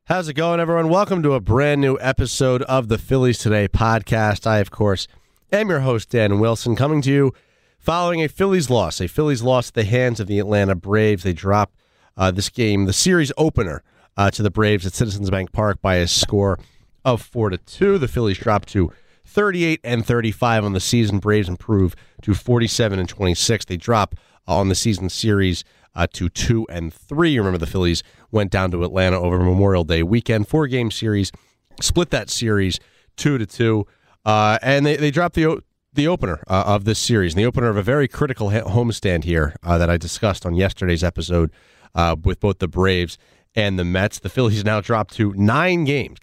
How's it going, everyone? Welcome to a brand new episode of the Phillies Today podcast. I, of course, am your host, Dan Wilson, coming to you following a Phillies loss. A Phillies loss at the hands of the Atlanta Braves. They dropped this game, the series opener, to the Braves at Citizens Bank Park by a score of 4-2. The Phillies dropped to 38-35 on the season. Braves improve to 47-26. They drop on the season series to 2-3. You remember the Phillies went down to Atlanta over Memorial Day weekend. 4-game series, split that series 2-2, and they dropped the opener of this series, and the opener of a very critical homestand here that I discussed on yesterday's episode with both the Braves and the Mets. The Phillies now dropped to 9 games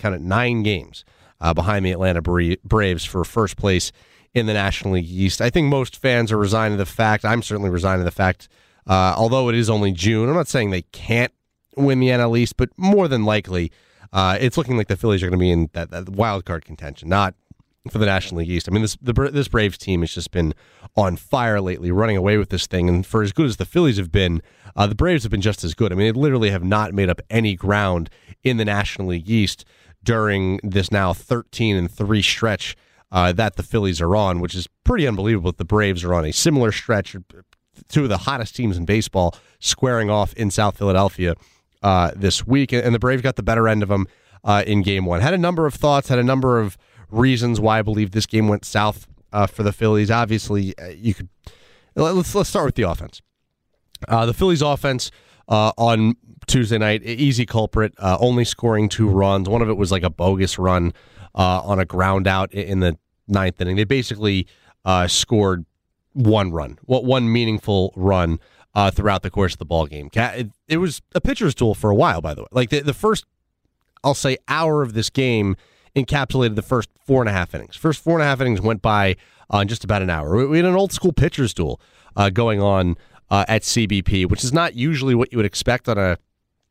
behind the Atlanta Braves for first place in the National League East. I think most fans are resigned to the fact, I'm certainly resigned to the fact, although it is only June, I'm not saying they can't win the NL East, but more than likely, it's looking like the Phillies are going to be in that wild card contention, not for the National League East. I mean, this Braves team has just been on fire lately, running away with this thing, and for as good as the Phillies have been, the Braves have been just as good. I mean, they literally have not made up any ground in the National League East during this now 13-3 stretch that the Phillies are on, which is pretty unbelievable. The Braves are on a similar stretch. Two of the hottest teams in baseball squaring off in South Philadelphia this week, and the Braves got the better end of them in Game 1. Had a number of thoughts, had a number of reasons why I believe this game went south for the Phillies. Obviously, let's start with the offense. The Phillies' offense on Tuesday night, easy culprit, only scoring 2 runs. One of it was like a bogus run on a ground out in the 9th inning. They basically scored one meaningful run throughout the course of the ball game. It was a pitcher's duel for a while, by the way. Like the first, I'll say, hour of this game encapsulated the first 4.5 innings. First 4.5 innings went by in just about an hour. We had an old school pitcher's duel going on at CBP, which is not usually what you would expect on a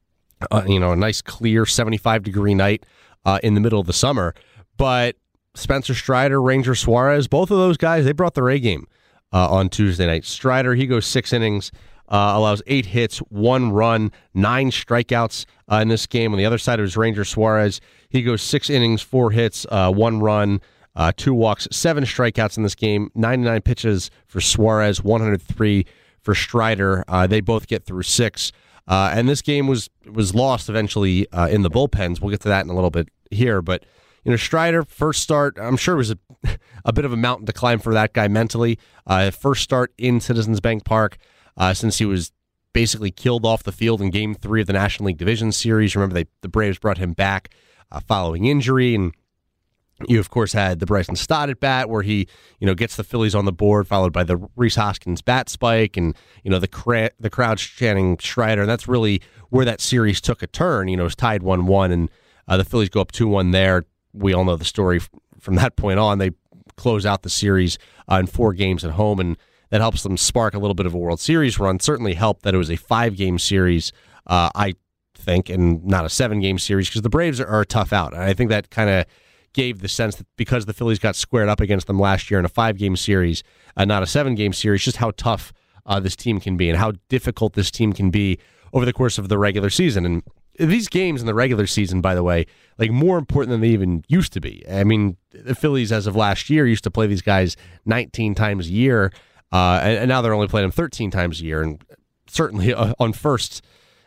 nice clear 75-degree night in the middle of the summer. But Spencer Strider, Ranger Suarez, both of those guys, they brought their A game on Tuesday night. Strider, he goes 6 innings, allows 8 hits, 1 run, 9 strikeouts in this game. On the other side of his Ranger Suarez, he goes 6 innings, 4 hits, 1 run, 2 walks, 7 strikeouts in this game. 99 pitches for Suarez, 103 for Strider. They both get through 6. And this game was lost eventually in the bullpens. We'll get to that in a little bit here, but Strider, first start, I'm sure it was a bit of a mountain to climb for that guy mentally. First start in Citizens Bank Park since he was basically killed off the field in Game 3 of the National League Division Series. Remember, the Braves brought him back following injury, and you, of course, had the Bryson Stott at bat where he, gets the Phillies on the board, followed by the Rhys Hoskins bat spike, and the crowd chanting Strider. And that's really where that series took a turn. It was tied 1-1, and the Phillies go up 2-1 there. We all know the story from that point on. They close out the series in 4 games at home, and that helps them spark a little bit of a World Series run. Certainly helped that it was a 5-game series, I think, and not a 7-game series, because the Braves are a tough out. And I think that kind of gave the sense that because the Phillies got squared up against them last year in a 5-game series, not a 7-game series, just how tough this team can be and how difficult this team can be over the course of the regular season. And these games in the regular season, by the way, like more important than they even used to be. I mean, the Phillies, as of last year, used to play these guys 19 times a year, and now they're only playing them 13 times a year. And certainly at first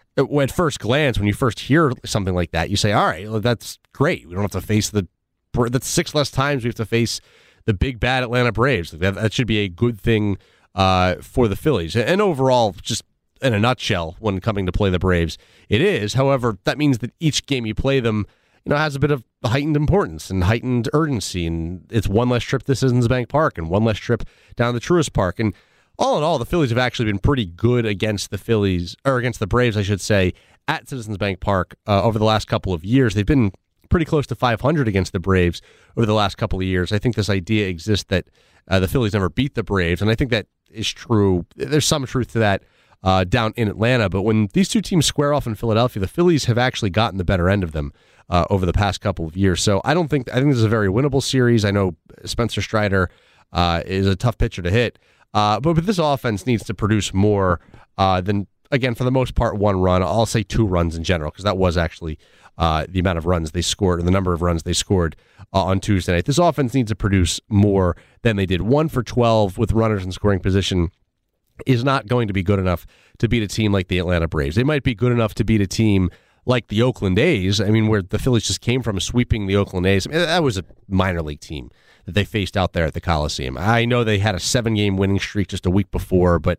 glance, when you first hear something like that, you say, all right, well, that's great. We don't have to face that's 6 less times we have to face the big bad Atlanta Braves. That should be a good thing for the Phillies. And overall, just in a nutshell, when coming to play the Braves, it is. However, that means that each game you play them, has a bit of heightened importance and heightened urgency, and it's one less trip to Citizens Bank Park and one less trip down to Truist Park. And all in all, the Phillies have actually been pretty good against the Braves, I should say, at Citizens Bank Park over the last couple of years. They've been pretty close to 500 against the Braves over the last couple of years. I think this idea exists that the Phillies never beat the Braves, and I think that is true. There's some truth to that down in Atlanta, but when these two teams square off in Philadelphia, the Phillies have actually gotten the better end of them over the past couple of years. So I think this is a very winnable series. I know Spencer Strider is a tough pitcher to hit, but this offense needs to produce more than again, for the most part, one run. I'll say 2 runs in general, because that was actually the amount of runs they scored, or the number of runs they scored on Tuesday night. This offense needs to produce more than they did. 1 for 12 with runners in scoring position is not going to be good enough to beat a team like the Atlanta Braves. They might be good enough to beat a team like the Oakland A's. I mean, where the Phillies just came from sweeping the Oakland A's. I mean, that was a minor league team that they faced out there at the Coliseum. I know they had a 7-game winning streak just a week before, but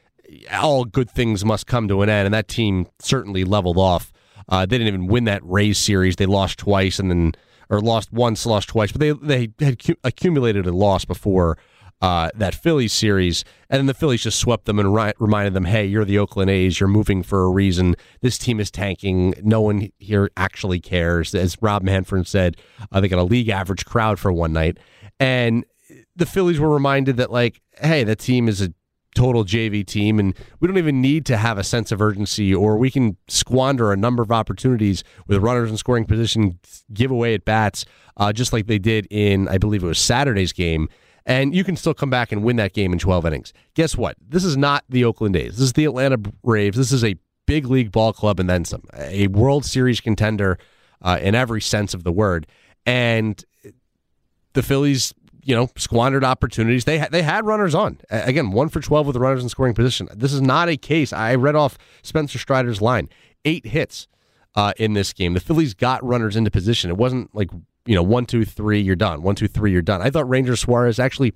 all good things must come to an end, and that team certainly leveled off. They didn't even win that Rays series. They lost twice, or lost once, lost twice, but they had accumulated a loss before that Phillies series, and then the Phillies just swept them and reminded them, hey, you're the Oakland A's, you're moving for a reason, this team is tanking, no one here actually cares. As Rob Manfred said, they got a league average crowd for one night, and the Phillies were reminded that, like, hey, that team is a total JV team, and we don't even need to have a sense of urgency, or we can squander a number of opportunities with runners in scoring position, give away at bats, just like they did in, I believe it was Saturday's game, and you can still come back and win that game in 12 innings. Guess what? This is not the Oakland A's. This is the Atlanta Braves. This is a big league ball club and then some, a World Series contender in every sense of the word, and the Phillies, squandered opportunities. They had runners on. Again, 1 for 12 with the runners in scoring position. This is not a case. I read off Spencer Strider's line. 8 hits in this game. The Phillies got runners into position. It wasn't like, 1, 2, 3, you're done. 1, 2, 3, you're done. I thought Ranger Suarez actually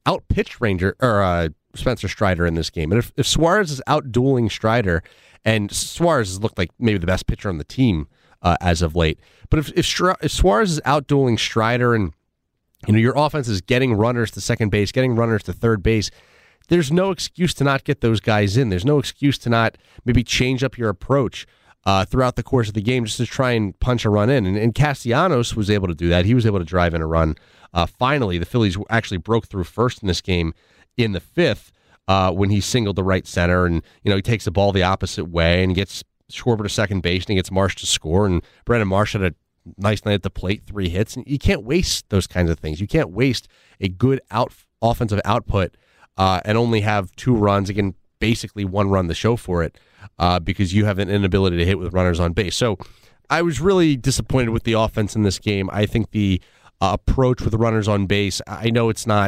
outpitched Spencer Strider in this game. And if Suarez is outdueling Strider, and Suarez has looked like maybe the best pitcher on the team as of late, but if Suarez is outdueling Strider, and your offense is getting runners to second base, getting runners to third base, there's no excuse to not get those guys in. There's no excuse to not maybe change up your approach throughout the course of the game just to try and punch a run in. And Castellanos was able to do that. He was able to drive in a run. Finally, the Phillies actually broke through first in this game in the 5th when he singled to right center, and he takes the ball the opposite way and gets Schwarber to second base, and he gets Marsh to score, and Brandon Marsh had a nice night at the plate, 3 hits. And you can't waste those kinds of things. You can't waste a good offensive output and only have 2 runs, again, basically 1 run to show for it, because you have an inability to hit with runners on base. So I was really disappointed with the offense in this game. I think the approach with the runners on base, I know it's not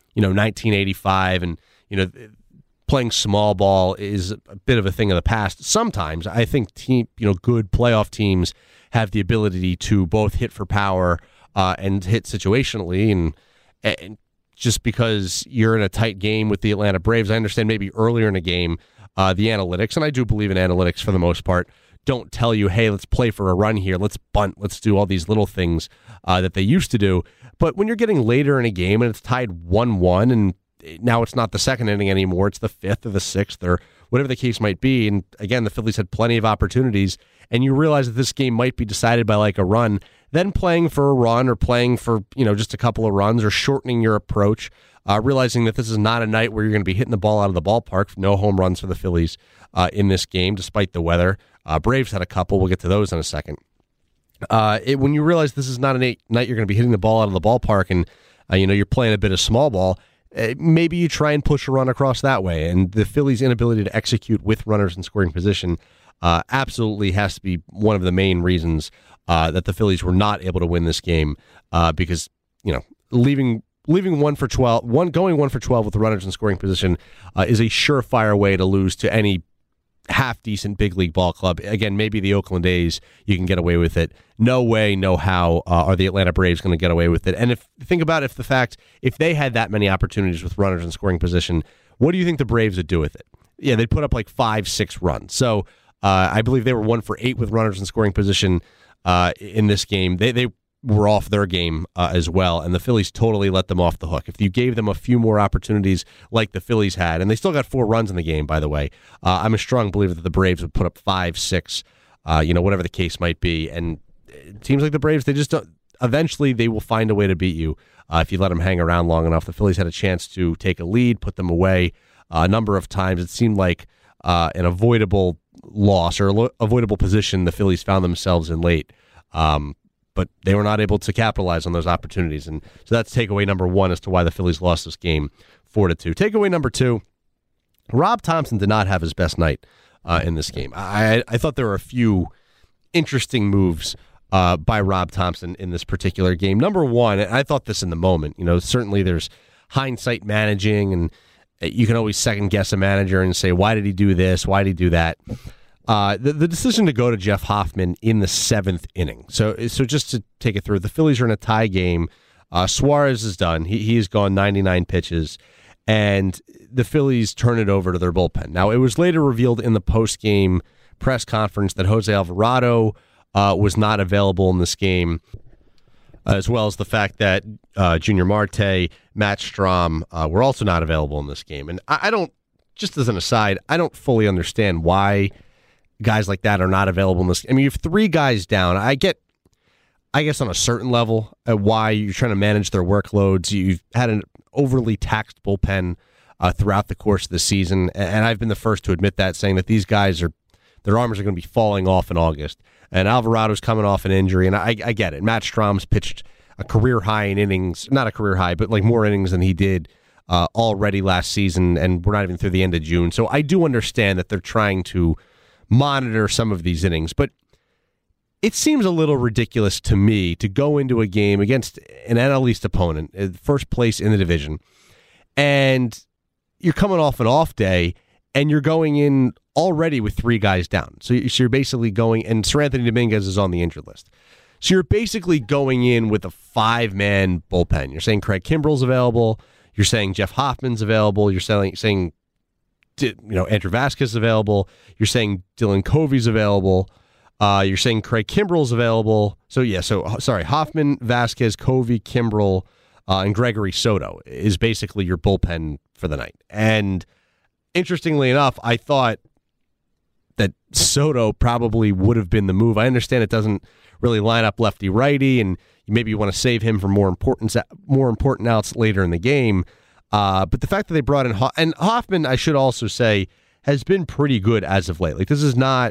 1985, and playing small ball is a bit of a thing of the past. Sometimes I think good playoff teams have the ability to both hit for power and hit situationally, and just because you're in a tight game with the Atlanta Braves, I understand maybe earlier in a game, the analytics, and I do believe in analytics for the most part, don't tell you, hey, let's play for a run here, let's bunt, let's do all these little things that they used to do. But when you're getting later in a game and it's tied 1-1, and now it's not the second inning anymore, it's the 5th or the 6th or whatever the case might be, and again, the Phillies had plenty of opportunities, and you realize that this game might be decided by like a run, then playing for a run or playing for just a couple of runs or shortening your approach, realizing that this is not a night where you're going to be hitting the ball out of the ballpark. No home runs for the Phillies in this game, despite the weather. Braves had a couple. We'll get to those in a second. When you realize this is not a night you're going to be hitting the ball out of the ballpark, and you're playing a bit of small ball, maybe you try and push a run across that way. And the Phillies' inability to execute with runners in scoring position absolutely has to be one of the main reasons that the Phillies were not able to win this game, because leaving 1 for 12, going 1 for 12 with the runners in scoring position is a surefire way to lose to any half-decent big league ball club. Again, maybe the Oakland A's, you can get away with it. No way, no how are the Atlanta Braves going to get away with it. And if they had that many opportunities with runners in scoring position, what do you think the Braves would do with it? Yeah, they'd put up like 5-6 runs. So I believe they were 1 for 8 with runners in scoring position in this game. They were off their game as well, and the Phillies totally let them off the hook. If you gave them a few more opportunities like the Phillies had, and they still got 4 runs in the game, by the way, I'm a strong believer that the Braves would put up 5, 6, whatever the case might be. And it seems like the Braves, they just don't. Eventually, they will find a way to beat you if you let them hang around long enough. The Phillies had a chance to take a lead, put them away a number of times. It seemed like an avoidable loss or avoidable position the Phillies found themselves in late. But they were not able to capitalize on those opportunities. And so that's takeaway number 1 as to why the Phillies lost this game 4-2. Takeaway number 2, Rob Thompson did not have his best night in this game. I thought there were a few interesting moves by Rob Thomson in this particular game. Number one, and I thought this in the moment, certainly there's hindsight managing, and you can always second guess a manager and say, why did he do this? Why did he do that? The decision to go to Jeff Hoffman in the 7th inning. So just to take it through, the Phillies are in a tie game. Suarez is done. He has gone 99 pitches, and the Phillies turn it over to their bullpen. Now, it was later revealed in the post-game press conference that Jose Alvarado was not available in this game, as well as the fact that Junior Marte, Matt Strahm were also not available in this game. And I don't, just as an aside, I don't fully understand why guys like that are not available in this. I mean, you have 3 guys down. I guess on a certain level, why you're trying to manage their workloads. You've had an overly taxed bullpen throughout the course of the season, and I've been the first to admit that, saying that these guys their arms are going to be falling off in August. And Alvarado's coming off an injury, and I get it. Matt Strahm's pitched a career high in innings, not a career high, but like more innings than he did already last season, and we're not even through the end of June. So I do understand that they're trying to monitor some of these innings, but it seems a little ridiculous to me to go into a game against an NL East opponent, first place in the division, and you're coming off an off day, and you're going in already with 3 guys down. So you're basically going, and Seranthony Dominguez is on the injured list. So you're basically going in with a 5-man bullpen. You're saying Craig Kimbrell's available. You're saying Jeff Hoffman's available. You're saying Andrew Vasquez is available. You're saying Dylan Covey's available. You're saying Craig Kimbrell's available. Sorry, Hoffman, Vasquez, Covey, Kimbrell, and Gregory Soto is basically your bullpen for the night. And interestingly enough, I thought that Soto probably would have been the move. I understand it doesn't really line up lefty-righty, and maybe you want to save him for more important outs later in the game. But the fact that they brought in and Hoffman, I should also say, has been pretty good as of late. Like, this is not,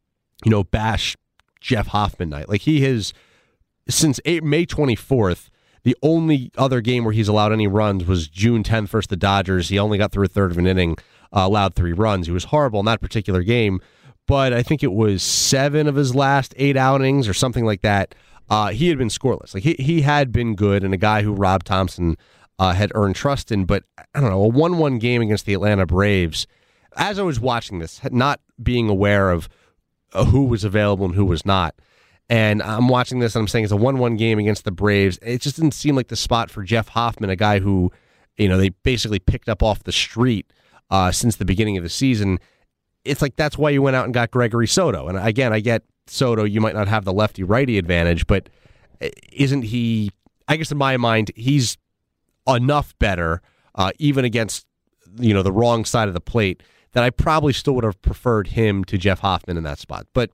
bash Jeff Hoffman night. Like, he has, since May 24th, the only other game where he's allowed any runs was June 10th versus the Dodgers. He only got through a third of an inning, allowed 3 runs. He was horrible in that particular game, but I think it was 7 of his last 8 outings or something like that. He had been scoreless. Like, he had been good, and a guy who Rob Thomson had earned trust in. But I don't know, a 1-1 game against the Atlanta Braves, as I was watching this, not being aware of who was available and who was not, and I'm watching this and I'm saying it's a 1-1 game against the Braves. It just didn't seem like the spot for Jeff Hoffman, a guy who, they basically picked up off the street since the beginning of the season. It's like, that's why you went out and got Gregory Soto. And again, I get Soto, you might not have the lefty-righty advantage, but isn't he, I guess in my mind, he's enough better, even against, the wrong side of the plate, that I probably still would have preferred him to Jeff Hoffman in that spot. But,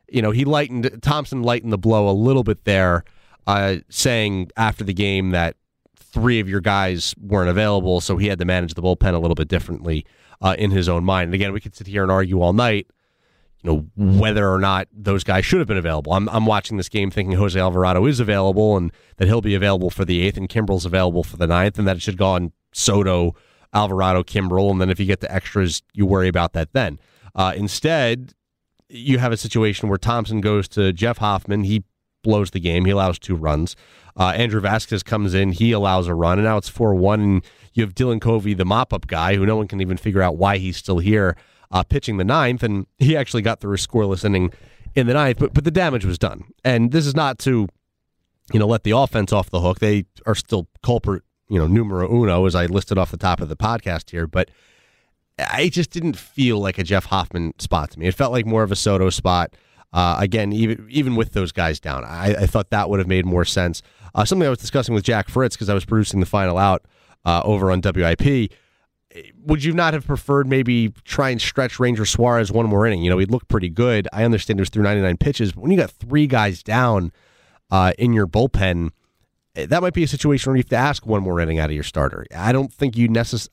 Thomson lightened the blow a little bit there, saying after the game that 3 of your guys weren't available, so he had to manage the bullpen a little bit differently in his own mind. And again, we could sit here and argue all night, whether or not those guys should have been available. I'm watching this game thinking Jose Alvarado is available and that he'll be available for the 8th, and Kimbrell's available for the 9th, and that it should go on Soto, Alvarado, Kimbrell, and then if you get the extras, you worry about that then. Instead, you have a situation where Thomson goes to Jeff Hoffman. He blows the game. He allows 2 runs. Andrew Vasquez comes in. He allows a run, and now it's 4-1, and you have Dylan Covey, the mop-up guy, who no one can even figure out why he's still here, pitching the 9th, and he actually got through a scoreless inning in the 9th, but the damage was done. And this is not to, let the offense off the hook. They are still culprit, numero uno, as I listed off the top of the podcast here, but I just didn't feel like a Jeff Hoffman spot to me. It felt like more of a Soto spot. Again, even with those guys down, I thought that would have made more sense. Something I was discussing with Jack Fritz, because I was producing the final out over on WIP. Would you not have preferred maybe try and stretch Ranger Suarez one more inning? He looked pretty good. I understand it was through 99 pitches, but when you got 3 guys down in your bullpen, that might be a situation where you have to ask one more inning out of your starter. I don't think you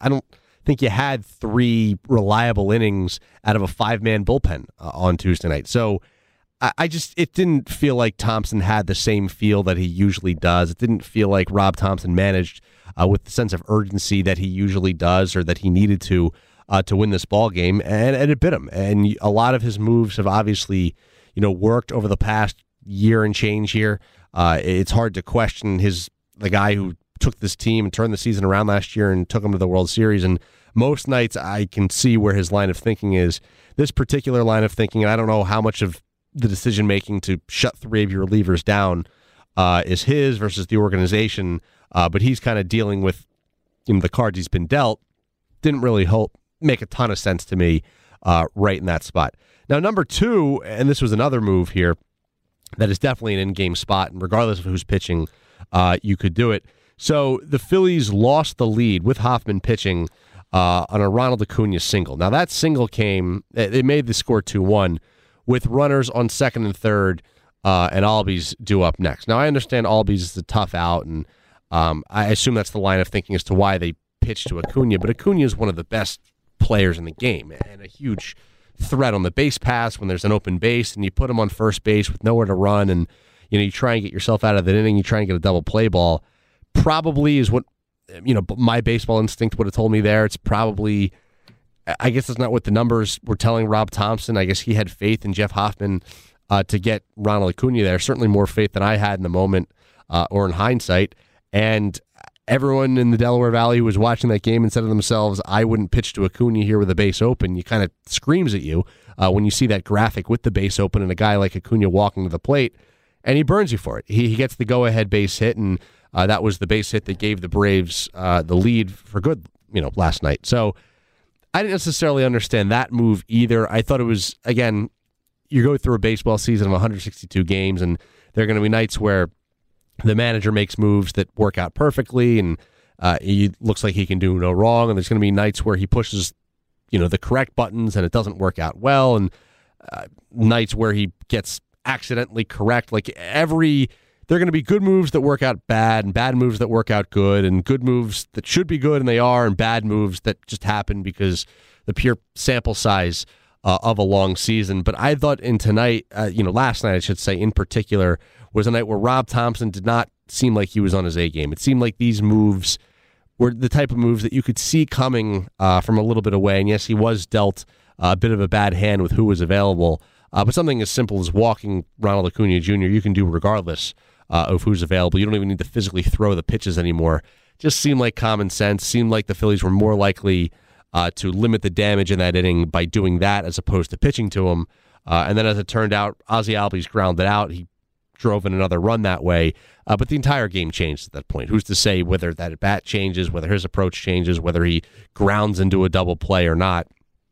had 3 reliable innings out of a 5-man bullpen on Tuesday night. So it didn't feel like Thomson had the same feel that he usually does. It didn't feel like Rob Thomson managed with the sense of urgency that he usually does or that he needed to to win this ball game, and it bit him. And a lot of his moves have obviously, worked over the past year and change here. It's hard to question the guy who took this team and turned the season around last year and took them to the World Series. And most nights I can see where his line of thinking is. This particular line of thinking, and I don't know how much of the decision making to shut three of your relievers down is his versus the organization, but he's kind of dealing with the cards he's been dealt. Didn't really make a ton of sense to me right in that spot. Now, number two, and this was another move here that is definitely an in-game spot, and regardless of who's pitching, you could do it. So the Phillies lost the lead with Hoffman pitching on a Ronald Acuna single. Now, that single it made the score 2-1 with runners on second and third, and Albies due up next. Now, I understand Albies is a tough out, and I assume that's the line of thinking as to why they pitched to Acuna, but Acuna is one of the best players in the game and a huge threat on the base pass when there's an open base, and you put him on first base with nowhere to run, and you try and get yourself out of the inning, you try and get a double play ball. Probably is what my baseball instinct would have told me there. It's probably, I guess that's not what the numbers were telling Rob Thompson. I guess he had faith in Jeff Hoffman to get Ronald Acuna there. Certainly more faith than I had in the moment or in hindsight. And everyone in the Delaware Valley who was watching that game and said to themselves, I wouldn't pitch to Acuna here with the base open. You kind of screams at you when you see that graphic with the base open and a guy like Acuna walking to the plate, and he burns you for it. He gets the go-ahead base hit, and that was the base hit that gave the Braves the lead for good, last night. So I didn't necessarily understand that move either. I thought it was, again, you go through a baseball season of 162 games, and there are going to be nights where the manager makes moves that work out perfectly, and he looks like he can do no wrong. And there's going to be nights where he pushes, the correct buttons, and it doesn't work out well. And nights where he gets accidentally correct. There are going to be good moves that work out bad, and bad moves that work out good, and good moves that should be good and they are, and bad moves that just happen because the pure sample size of a long season. But I thought last night, I should say, in particular, was a night where Rob Thompson did not seem like he was on his A game. It seemed like these moves were the type of moves that you could see coming from a little bit away. And yes, he was dealt a bit of a bad hand with who was available. But something as simple as walking Ronald Acuna Jr., you can do regardless of who's available. You don't even need to physically throw the pitches anymore. Just seemed like common sense. Seemed like the Phillies were more likely to limit the damage in that inning by doing that as opposed to pitching to him. And then as it turned out, Ozzie Albies grounded out. He drove in another run that way. But the entire game changed at that point. Who's to say whether that at bat changes, whether his approach changes, whether he grounds into a double play or not?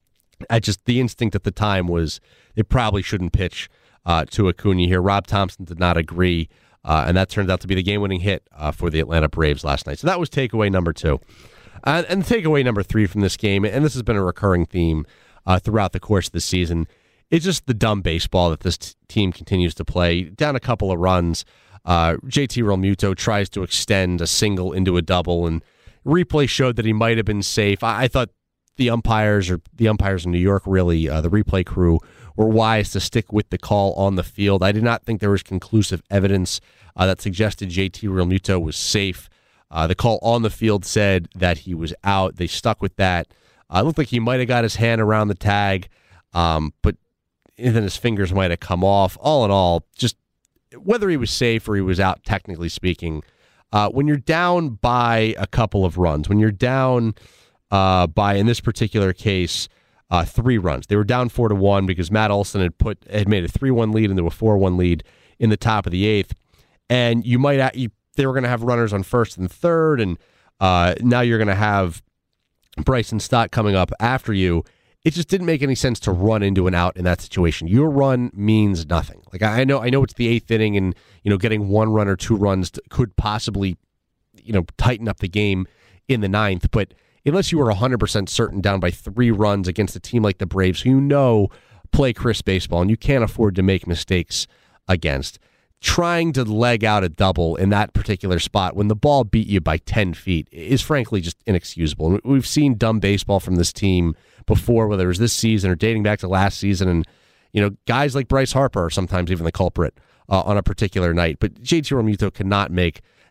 The instinct at the time was they probably shouldn't pitch to Acuna here. Rob Thompson did not agree, and that turned out to be the game-winning hit for the Atlanta Braves last night. So that was takeaway number two. And takeaway number three from this game, and this has been a recurring theme throughout the course of the season, it's just the dumb baseball that this team continues to play. Down a couple of runs, JT Realmuto tries to extend a single into a double, and replay showed that he might have been safe. I thought the umpires in New York, really, the replay crew, were wise to stick with the call on the field. I did not think there was conclusive evidence that suggested JT Realmuto was safe. The call on the field said that he was out. They stuck with that. It looked like he might have got his hand around the tag, but then his fingers might have come off. All in all, just whether he was safe or he was out, technically speaking, when you're down by a couple of runs, when you're down by, in this particular case, 3 runs. They were down 4-1 because Matt Olson had made a 3-1 lead into a 4-1 lead in the top of the 8th, and they were going to have runners on first and third, and now you're going to have Bryson Stott coming up after you. It just didn't make any sense to run into an out in that situation. Your run means nothing. Like I know it's the 8th inning, and getting 1 run or 2 runs could possibly tighten up the game in the 9th, but unless you were 100% certain down by 3 runs against a team like the Braves, who play crisp baseball and you can't afford to make mistakes against, trying to leg out a double in that particular spot when the ball beat you by 10 feet is frankly just inexcusable. And we've seen dumb baseball from this team before, whether it was this season or dating back to last season. And, guys like Bryce Harper are sometimes even the culprit on a particular night. But JT Realmuto cannot make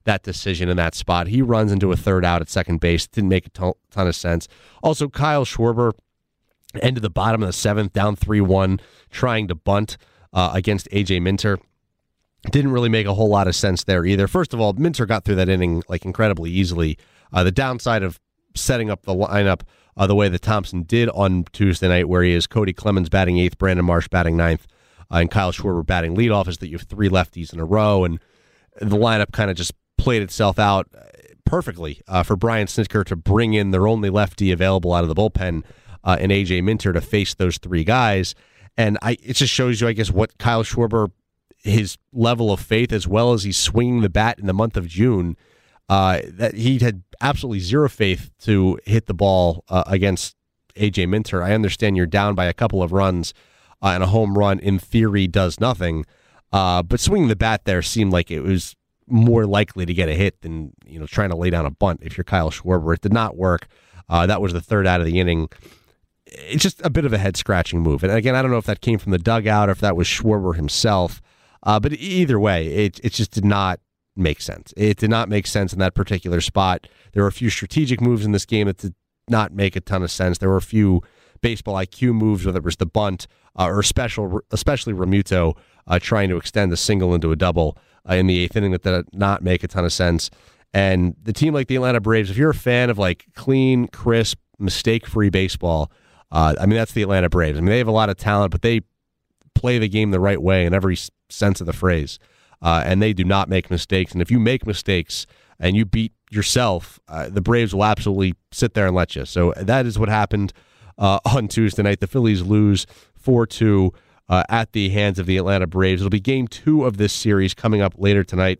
that decision in that spot. He runs into a third out at second base. Didn't make a ton of sense. Also, Kyle Schwarber ended the bottom of the seventh, down 3-1, trying to bunt against A.J. Minter. Didn't really make a whole lot of sense there either. First of all, Minter got through that inning like incredibly easily. The downside of setting up the lineup the way that Thompson did on Tuesday night, where he is Cody Clemens batting eighth, Brandon Marsh batting ninth, and Kyle Schwarber batting leadoff, is that you have three lefties in a row, and the lineup kind of just played itself out perfectly for Brian Snitker to bring in their only lefty available out of the bullpen in A.J. Minter to face those three guys. And it just shows you, I guess, what Kyle Schwarber, his level of faith, as well as he's swinging the bat in the month of June, that he had absolutely zero faith to hit the ball against A.J. Minter. I understand you're down by a couple of runs, and a home run, in theory, does nothing. But swinging the bat there seemed like it was more likely to get a hit than trying to lay down a bunt if you're Kyle Schwarber. It did not work. That was the third out of the inning. It's just a bit of a head-scratching move. And again, I don't know if that came from the dugout or if that was Schwarber himself. But either way, it just did not make sense. It did not make sense in that particular spot. There were a few strategic moves in this game that did not make a ton of sense. There were a few baseball IQ moves, whether it was the bunt or especially Realmuto trying to extend a single into a double in the eighth inning that did not make a ton of sense. And the team like the Atlanta Braves, if you're a fan of like clean, crisp, mistake-free baseball, that's the Atlanta Braves. They have a lot of talent, but they play the game the right way in every sense of the phrase. And they do not make mistakes. And if you make mistakes and you beat yourself, the Braves will absolutely sit there and let you. So that is what happened on Tuesday night. The Phillies lose 4-2 at the hands of the Atlanta Braves. It'll be game 2 of this series coming up later tonight.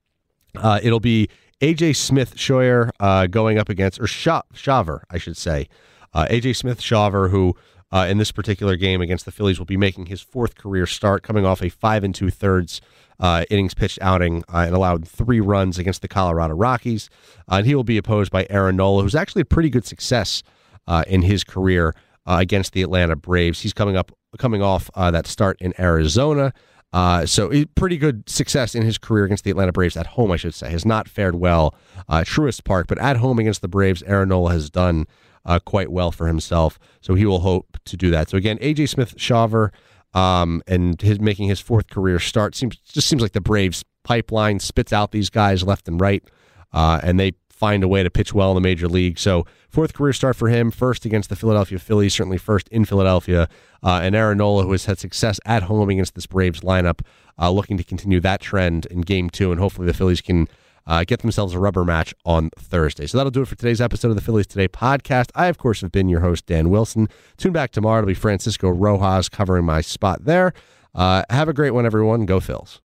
It'll be A.J. Smith-Shawver going up against, or Shawver, I should say. A.J. Smith-Shawver, who in this particular game against the Phillies will be making his 4th career start, coming off a 5 2/3 innings pitched outing and allowed 3 runs against the Colorado Rockies. And he will be opposed by Aaron Nola, who's actually had pretty good success in his career against the Atlanta Braves. He's coming off that start in Arizona. So pretty good success in his career against the Atlanta Braves at home, I should say. Has not fared well at Truist Park, but at home against the Braves, Aaron Nola has done quite well for himself. So he will hope to do that. So again, A.J. Smith-Shawver and making his 4th career start seems like the Braves pipeline spits out these guys left and right, and they find a way to pitch well in the major league. So 4th career start for him, first against the Philadelphia Phillies, certainly first in Philadelphia. And Aaron Nola, who has had success at home against this Braves lineup, looking to continue that trend in game 2, and hopefully the Phillies can get themselves a rubber match on Thursday. So that'll do it for today's episode of the Phillies Today podcast. I, of course, have been your host, Dan Wilson. Tune back tomorrow. It'll be Francisco Rojas covering my spot there. Have a great one, everyone. Go Phils.